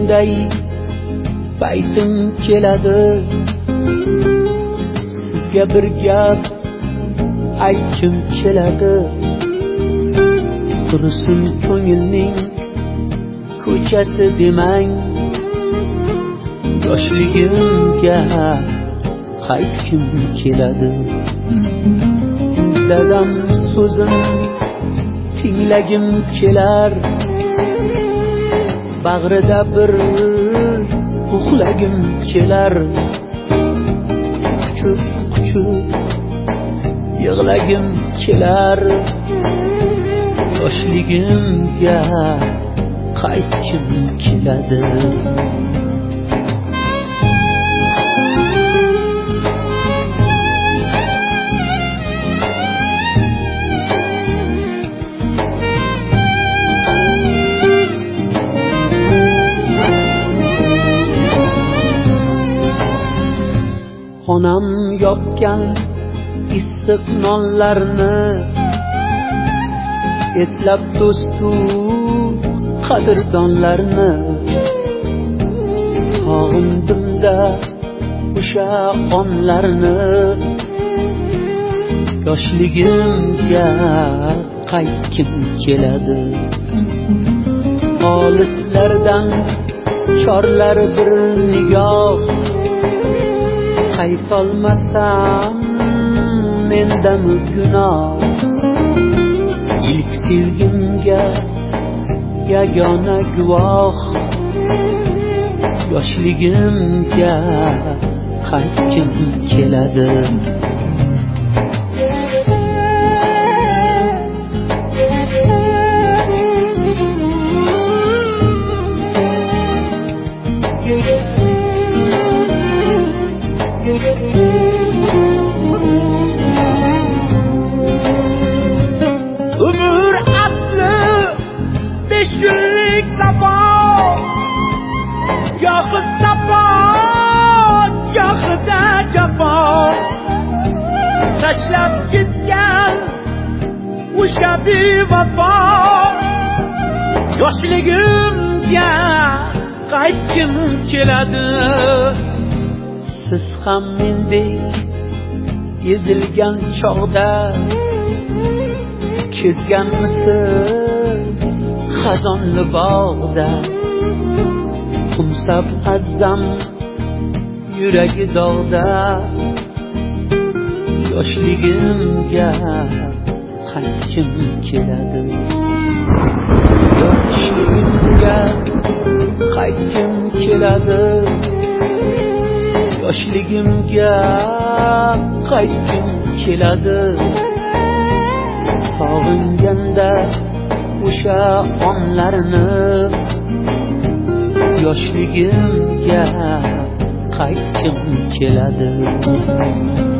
shunday paytim keladi, sizga bir gap aytkim keladi. Qursin ko'ngilning ko'chasi demang, yoshligimga qaytkim keladi. Dadam so'zim tinglagim kelar, bag'rida bir uxlagim kelar. Quchib yig'lagim kelar, yoshligimga qaytkim keladi. Onam yopgan issiq nonlarni eslab do'stu qadrdonlarni, sog'indim-da o'sha onlarni. Yoshligimga qaytkim keladi. Olislardan chorlar bir nigoh, qaytolmasam mendan gunoh. İlk sevgimga yagona guvoh, yoshligimga qaytkim keladi. Ömür atlı 5 günlük sabah, yağı sabah, yağı da cafo. Taşlab gitgan o'sha bevafo, yoshligimga qaytkim keladi. Siz ham mendek ezilgan chog'da kezganmisiz xazonli bog'da? Qumsab azzam yuragi dog'da, yoshligimga qaytkim keladi. Yoshligimga qaytkim keladi. Yoshligimga qaytkim keladi. Sog'inganda o'sha onlarni, yoshligimga qaytkim keladi.